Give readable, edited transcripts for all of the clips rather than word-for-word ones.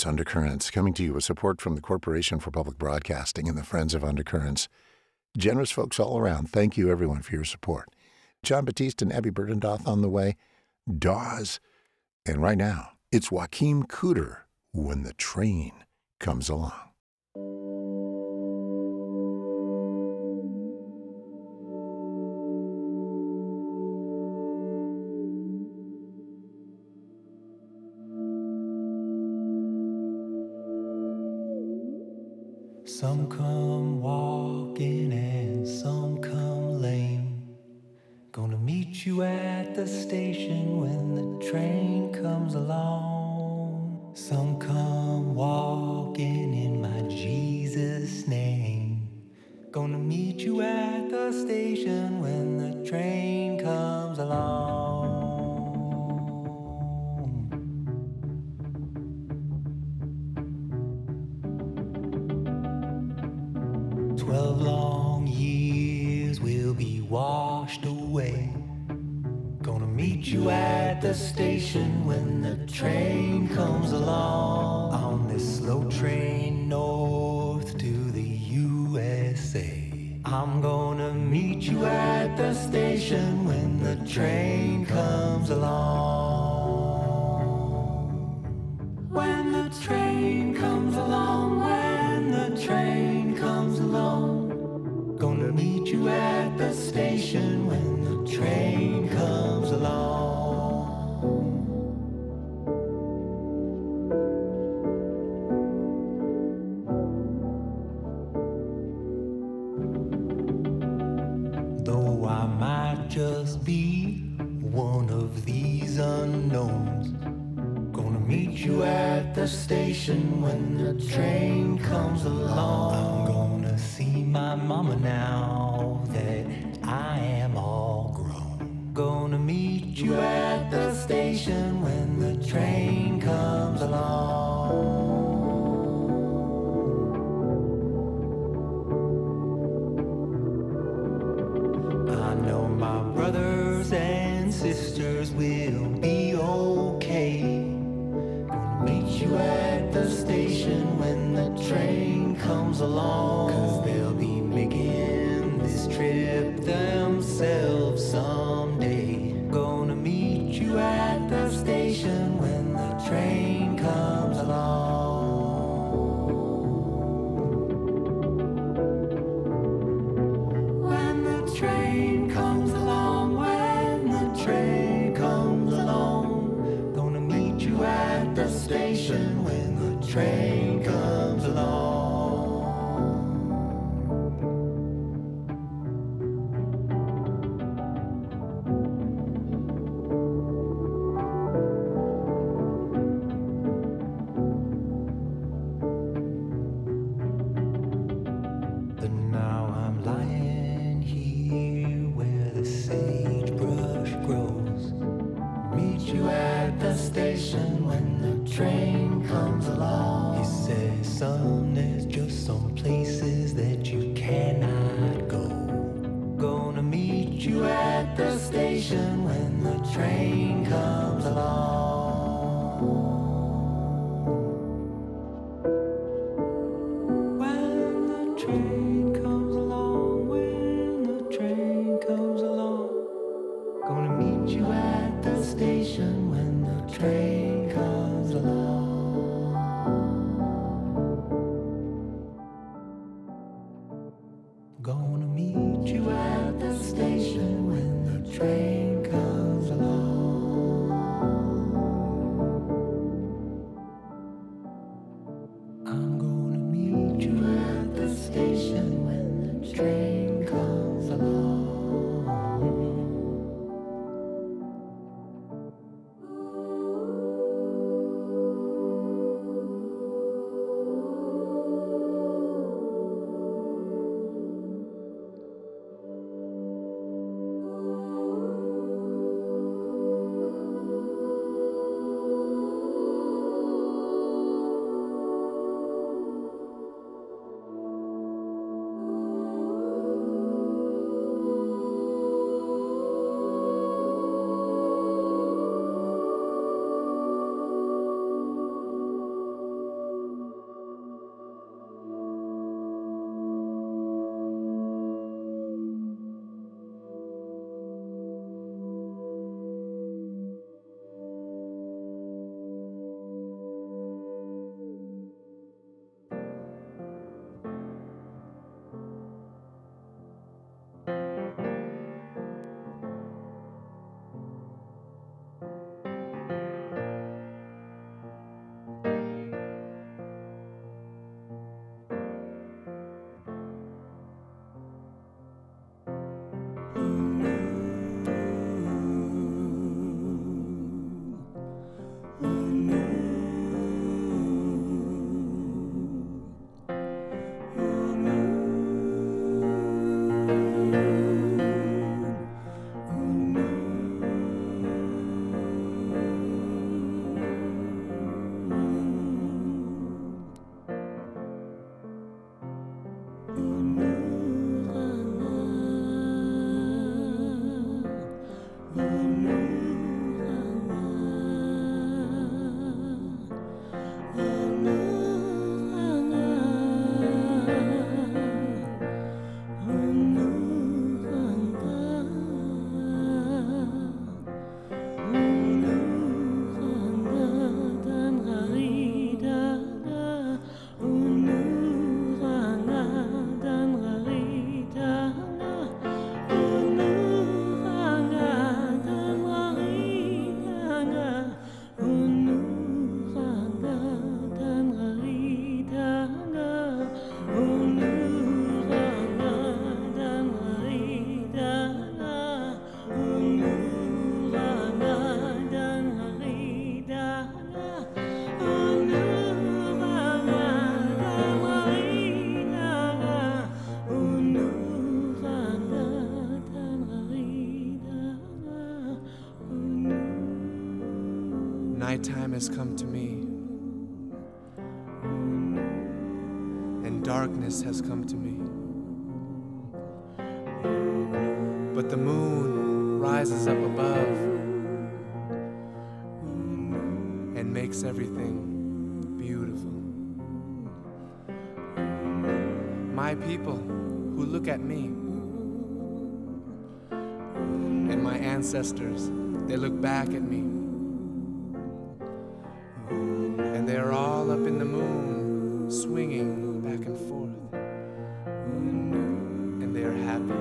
It's Undercurrents, coming to you with support from the Corporation for Public Broadcasting and the Friends of Undercurrents. Generous folks all around. Thank you, everyone, for your support. John Batiste and Abby Berdendoth on the way. Dawes. And right now, it's Joachim Cooter, When the Train Comes Along. Some come walking and some come lame. Gonna meet you at the station when the train comes along. Some come walking in my Jesus name. Gonna meet you at the station when the train comes along. 12 long years will be washed away. Gonna meet you at the station when the train comes along. On this slow train north to the USA. I'm gonna meet you at the station when the train comes along. When the train comes along, when the train comes along. Gonna meet you at the station when the train comes along. Though I might just be one of these unknowns, gonna meet you at the station when the train comes along. I'm gonna see my mama now that I am all grown. Gonna meet you at the station when the train comes along. I know my brothers and sisters will be okay. Gonna meet you at the station when the train comes along. 'Cause they'll be making this trip themselves someday. Gonna meet you at the station when the train comes along. When the train comes along, when the train comes along. Gonna meet you at the station when the train comes along. But now I'm lying here where the sagebrush grows. Meet you at the station when the train comes along. He says, son, there's just some places that you cannot go. Gonna meet you at the station when the train comes along. When the train comes along, when the train comes along. Gonna meet you at the station when the train comes along. Nighttime has come to me, and darkness has come to me. But the moon rises up above and makes everything beautiful. My people who look at me, and my ancestors, they look back at me, and they are all up in the moon, swinging back and forth, and they are happy.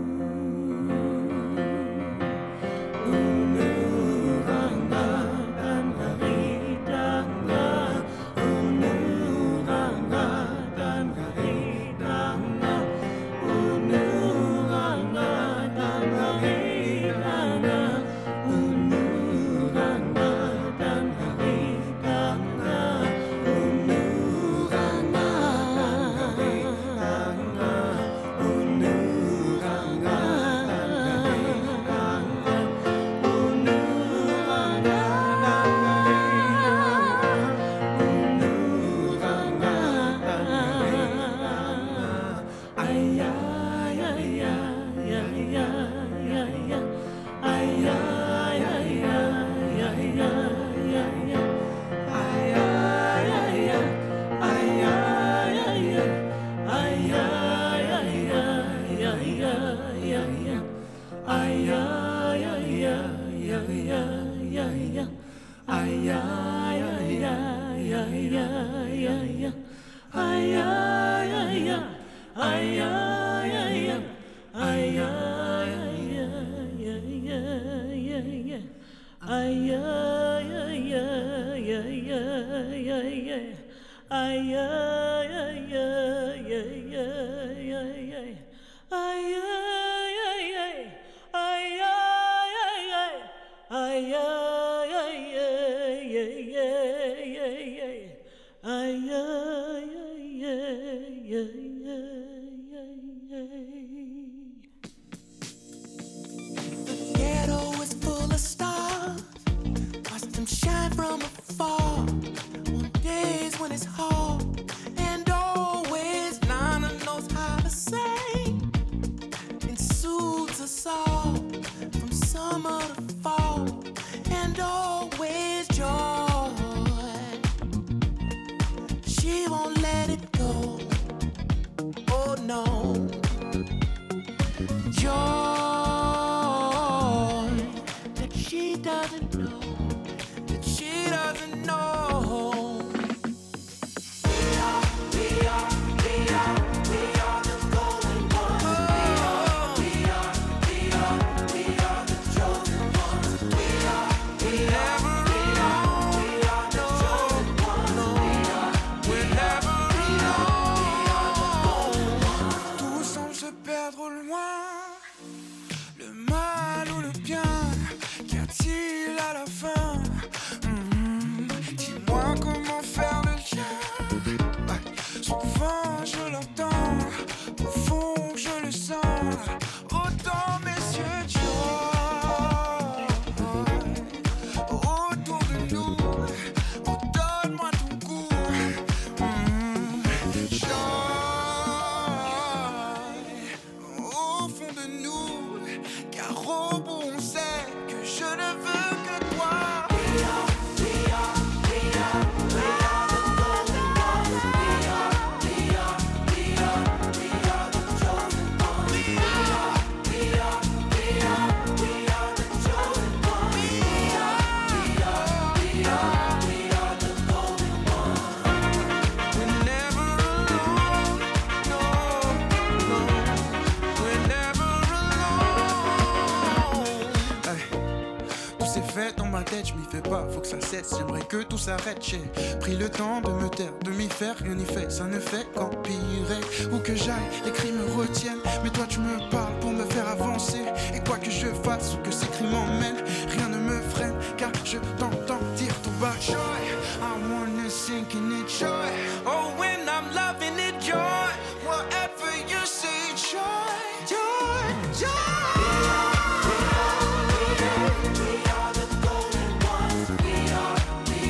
Je m'y fais pas, faut que ça cesse, j'aimerais que tout s'arrête. J'ai pris le temps de me taire, de m'y faire, rien n'y fait, ça ne fait qu'empirer. Où que j'aille, les cris me retiennent, mais toi tu me parles pour me faire avancer. Et quoi que je fasse ou que ces cris m'emmènent, rien ne me freine, car je t'entends dire tout bas. Joy, I wanna sink in it, joy. Oh, when I'm loving it, joy. Whatever you say, joy, joy, joy. We are the golden ones. We are the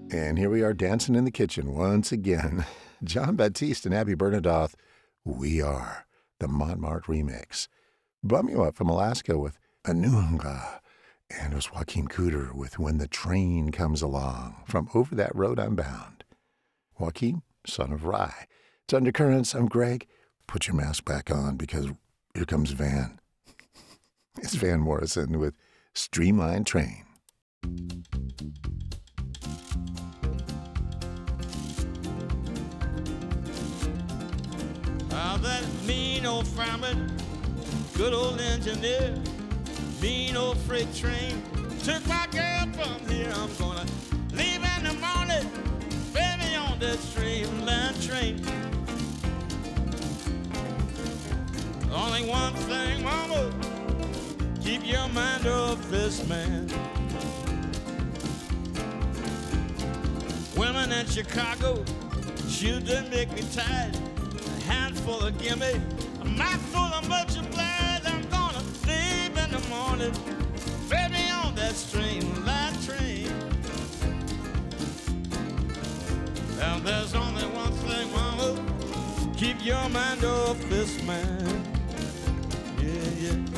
And here we are dancing in the kitchen once again. Jon Batiste and Abby Bernadotte, We Are, the Montmartre remix. Bum You Up from Alaska with Anunga. And it was Joaquin Cooder with When the Train Comes Along from Over That Road I'm Bound. Joaquin, son of Rye. It's Undercurrents. I'm Greg. Put your mask back on because here comes Van. It's Van Morrison with Streamline Train. That mean old fireman, good old engineer, mean old freight train took my girl from here. I'm gonna leave in the morning, baby, on that streamline train. Only one thing, mama, keep your mind off this man. Women in Chicago, shoot didn't make me tired. Handful of gimme, a mouthful of much of blood. I'm gonna leave in the morning, baby, on that streamline train. And there's only one thing, mama, keep your mind off this man. Yeah, yeah.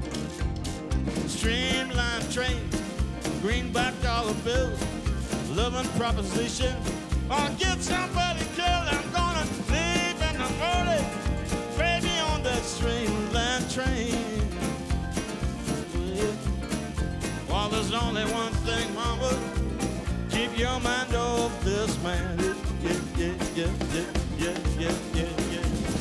Streamline train, greenback dollar bills, loving proposition, or get somebody killed. I'm gonna leave in the morning, baby, on that streamline train. Yeah. Well, there's only one thing, mama, keep your mind off this man. Yeah, yeah, yeah, yeah, yeah, yeah, yeah, yeah.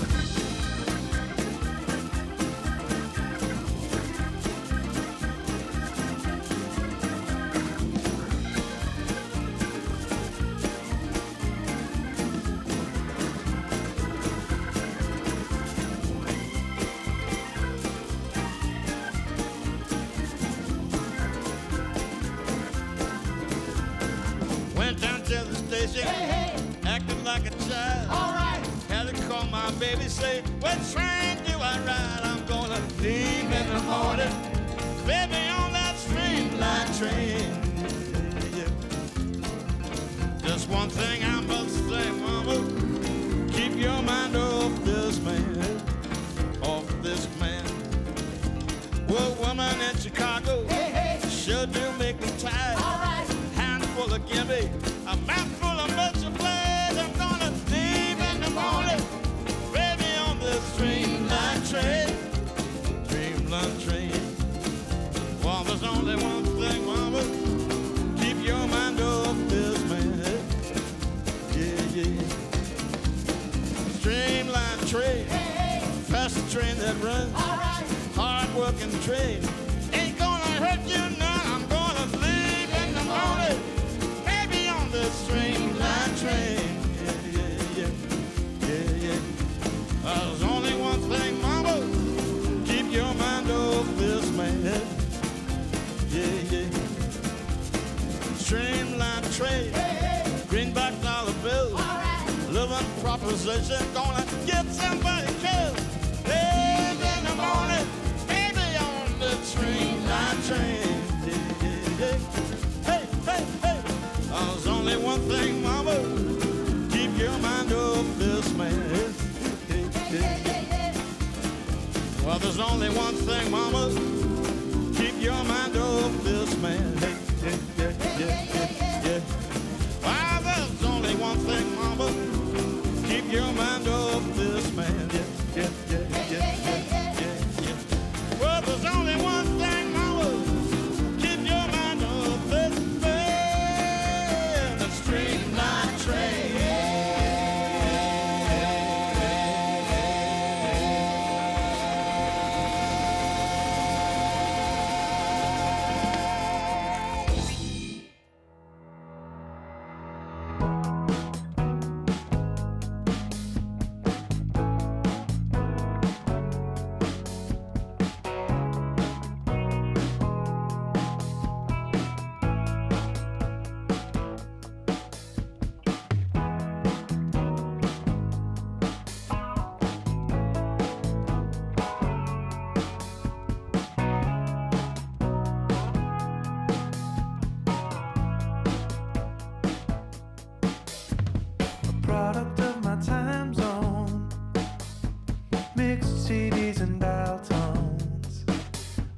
Acting like a child. All right. Had to call my baby, say, what train do I ride? I'm gonna leave in the morning, baby, on that streamline train. Yeah. Just one thing I must say, mama, keep your mind off this man, off this man. Well, woman in Chicago, hey, sure do make me tired. All right. Handful of gimme, a mouthful of much of blood. I'm gonna leave in the morning, baby, on the streamline train. Streamline train. Well, there's only one thing, mama, keep your mind off this man. Yeah, yeah. Streamline train, fast train that runs. All right. Hard working train, ain't gonna hurt you none. I'm gonna leave in the morning, baby, on the streamline train. Yeah, yeah, yeah, yeah, yeah. There's only one thing, mama, keep your mind off this man. Yeah, yeah. Streamline train, greenback dollar bills, living proposition, gonna get somebody killed. Leave in the morning, baby, on the streamline train. Yeah, yeah, yeah. Hey, hey, hey. There's only one thing, mama, keep your mind off this man. Well, there's only one thing, mama, keep your mind off this man. Well, there's only one thing, mama, keep your mind off this man. Well, there's only one thing, mama, keep your mind off this man. The streamline train.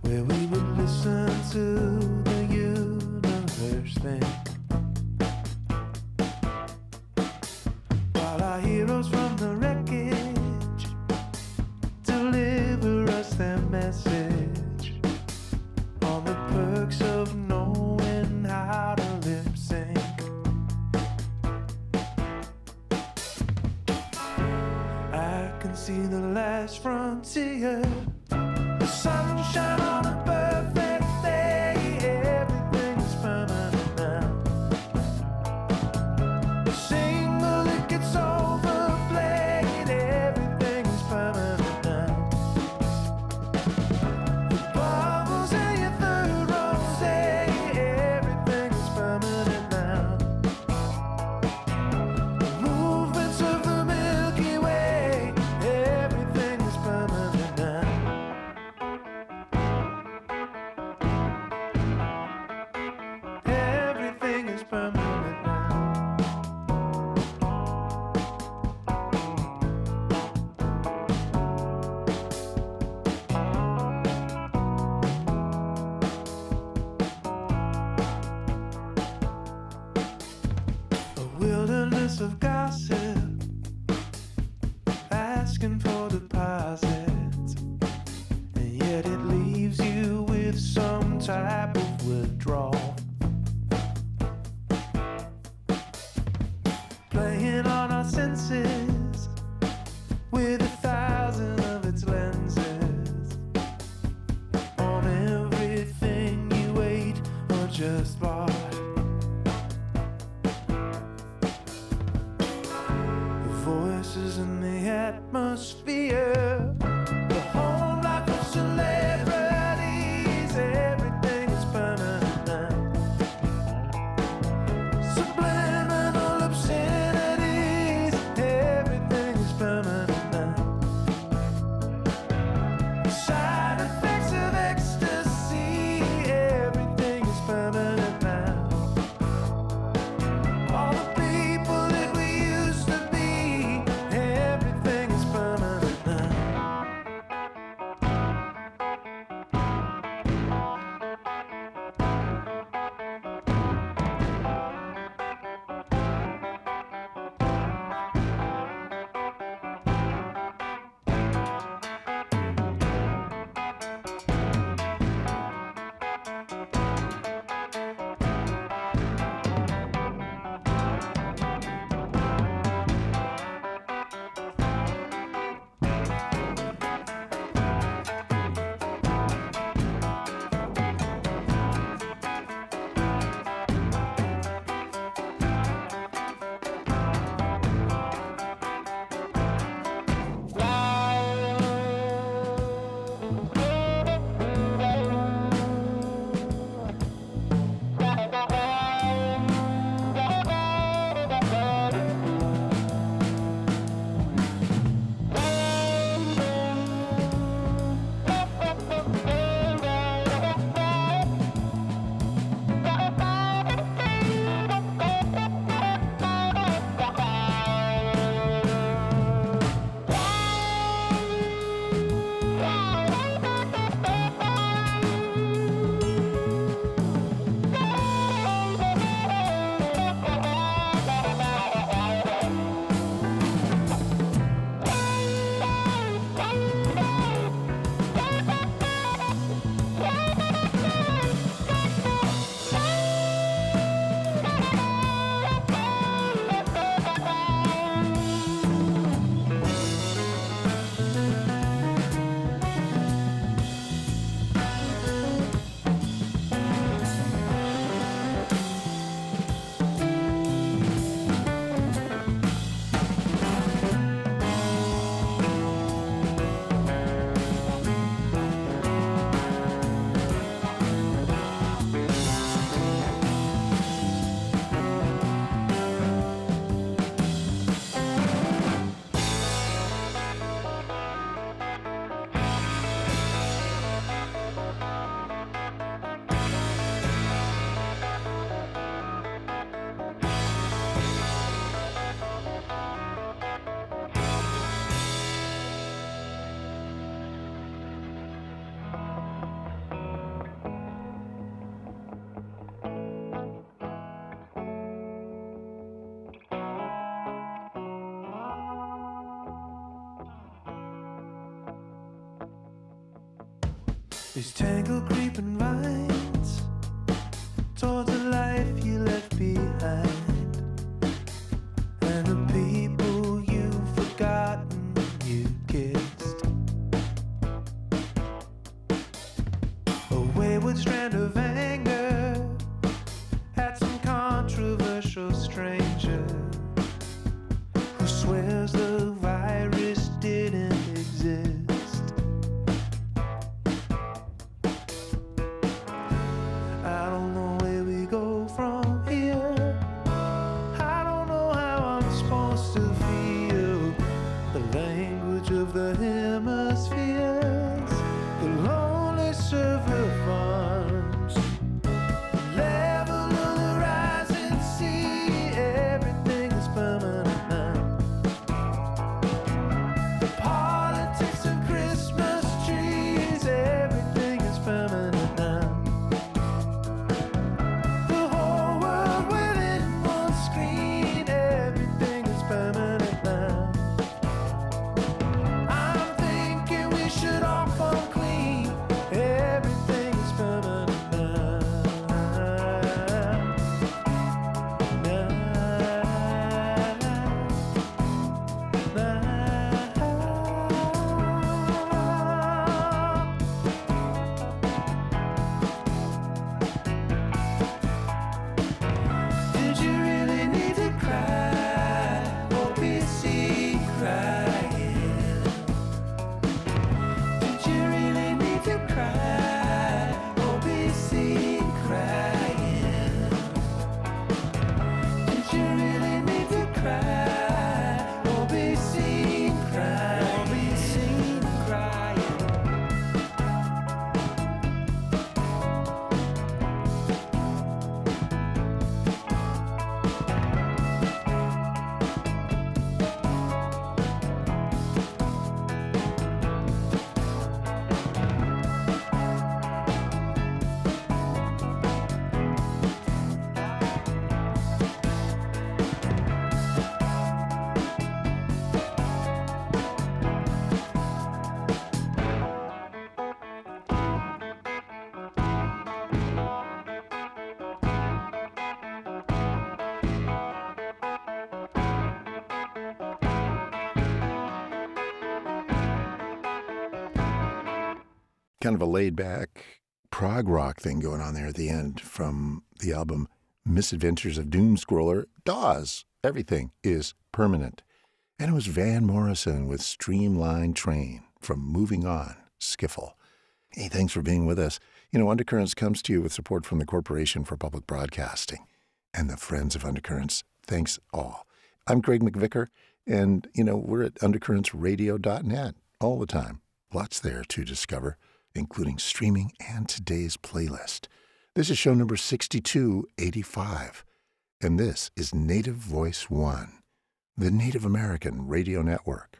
where we would listen to the universe think. While our heroes from the wreckage deliver us their message on the perks of knowing how to lip sync. I can see the last frontier, the sunshine on a perfect day. Everything's permanent now. The single that gets overplayed. Everything's permanent now. The bubbles in your third rose. Everything's permanent now. The movements of the Milky Way. Everything is permanent now. Everything is permanent now. A wilderness of gossip, asking for deposits, and yet it leaves you with some type of withdrawal. Playing on our senses with 1,000 of its lenses, on everything you ate or just bought. The voices in the atmosphere, the home life of celebrities. Everything is permanent now. Subliminal obscenities. Everything is permanent now. Side effects of ecstasy. Everything is permanent now. These tangled creeping vines towards the life you left behind, and the people you've forgotten you kissed. A wayward strand of anger at some controversial stranger who swears the virus didn't exist. I don't know where we go from here. I don't know how I'm supposed to feel. The language of the hemispheres, the lonely server farms, level of the rising sea. Everything is permanent now. The politics of Christmas trees, everything is permanent now. The whole world within one screen, everything is permanent now. I'm thinking we should all come clean, everything is permanent now. Did you really need to cry or be seen crying? Did you really need to cry or be seen crying? Did you really need to cry or be seen crying? Or be seen crying? Kind of a laid-back prog rock thing going on there at the end from the album Misadventures of Doom Scroller. Dawes, everything is permanent. And it was Van Morrison with Streamlined Train from Moving On, Skiffle. Hey, thanks for being with us. You know, Undercurrents comes to you with support from the Corporation for Public Broadcasting and the Friends of Undercurrents. Thanks all. I'm Greg McVicker, and, you know, we're at undercurrentsradio.net all the time. Lots there to discover, including streaming and today's playlist. This is show number 6285, and this is Native Voice One, the Native American Radio Network.